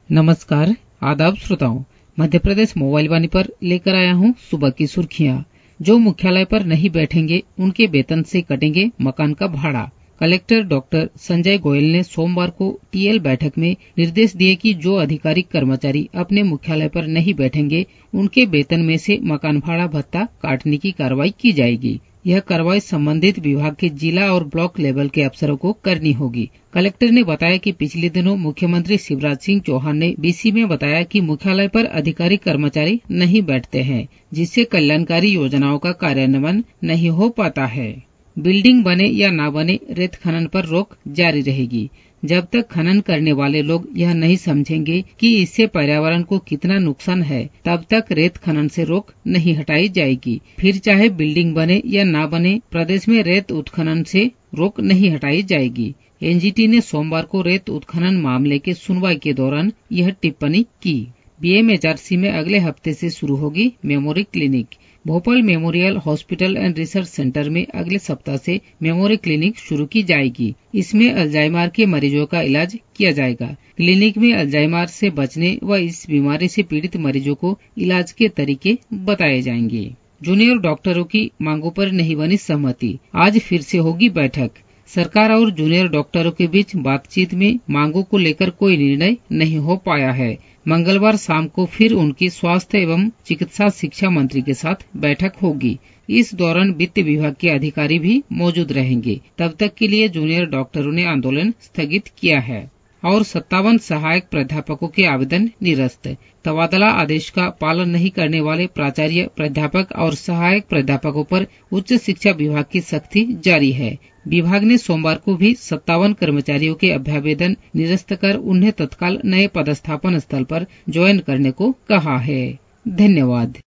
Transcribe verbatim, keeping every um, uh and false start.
नमस्कार, आदाब श्रोताओं। मध्य प्रदेश मोबाइल वाणी पर लेकर आया हूँ सुबह की सुर्खियाँ। जो मुख्यालय पर नहीं बैठेंगे उनके वेतन से कटेंगे मकान का भाड़ा। कलेक्टर डॉक्टर संजय गोयल ने सोमवार को टीएल बैठक में निर्देश दिए कि जो अधिकारी कर्मचारी अपने मुख्यालय पर नहीं बैठेंगे उनके वेतन में से मकान भाड़ा भत्ता काटने की कार्रवाई की जाएगी। यह कार्रवाई संबंधित विभाग के जिला और ब्लॉक लेवल के अफसरों को करनी होगी। कलेक्टर ने बताया कि पिछले दिनों मुख्यमंत्री शिवराज सिंह चौहान ने बीसी में बताया कि मुख्यालय पर अधिकारी कर्मचारी नहीं बैठते हैं, जिससे कल्याणकारी योजनाओं का कार्यान्वयन नहीं हो पाता है। बिल्डिंग बने या ना बने, रेत खनन पर रोक जारी रहेगी। जब तक खनन करने वाले लोग यह नहीं समझेंगे कि इससे पर्यावरण को कितना नुकसान है, तब तक रेत खनन से रोक नहीं हटाई जाएगी। फिर चाहे बिल्डिंग बने या ना बने, प्रदेश में रेत उत्खनन से रोक नहीं हटाई जाएगी। एनजीटी ने सोमवार को रेत उत्खनन मामले के सुनवाई के दौरान यह टिप्पणी की। बीएमएचआरसी में अगले हफ्ते से शुरू होगी memory clinic. Bhopal memorial hospital and research centre में अगले सप्ताह से मेमोरी क्लिनिक शुरू की जाएगी। इसमें अल्जाइमर के मरीजों का इलाज किया जाएगा। क्लिनिक में अल्जाइमर से बचने व इस बीमारी से पीड़ित मरीजों को इलाज के तरीके बताए जाएंगे। जूनियर डॉक्टरों की मांगों पर नहीं बनी सहमति, आज फिर से होगी बैठक। सरकार और जूनियर डॉक्टरों के बीच बातचीत में मांगों को लेकर कोई निर्णय नहीं हो पाया है। मंगलवार शाम को फिर उनकी स्वास्थ्य एवं चिकित्सा शिक्षा मंत्री के साथ बैठक होगी। इस दौरान वित्त विभाग के अधिकारी भी मौजूद रहेंगे। तब तक के लिए जूनियर डॉक्टरों ने आंदोलन स्थगित किया है। और सत्तावन सहायक प्राध्यापकों के आवेदन निरस्त। तबादला आदेश का पालन नहीं करने वाले प्राचार्य, प्राध्यापक और सहायक प्राध्यापकों पर उच्च शिक्षा विभाग की सख्ती जारी है। विभाग ने सोमवार को भी सत्तावन कर्मचारियों के अभ्यावेदन निरस्त कर उन्हें तत्काल नए पदस्थापन स्थल पर ज्वाइन करने को कहा है। धन्यवाद।